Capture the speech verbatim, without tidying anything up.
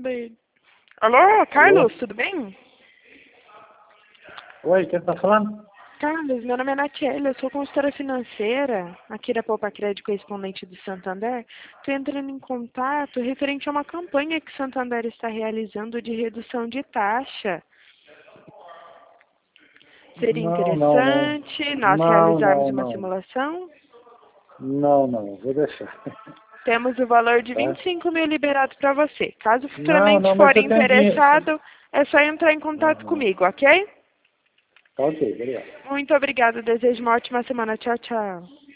atenda ele. Alô, Carlos, Alô? tudo bem? Oi, quem tá falando? Carlos, meu nome é Natiele, eu sou consultora financeira aqui da Poupa Crédito correspondente do Santander. Estou entrando em contato referente a uma campanha que o Santander está realizando de redução de taxa. Seria Não, não, não. interessante nós Não, realizarmos não, uma não. simulação? Não, não, vou deixar. Temos o valor de vinte Tá? e cinco mil liberado para você. Caso Não, futuramente não, mas for eu tenho dinheiro. interessado, é só entrar em contato Uhum. comigo, ok? Tá ok, obrigado. Muito obrigada. Desejo uma ótima semana. Tchau, tchau.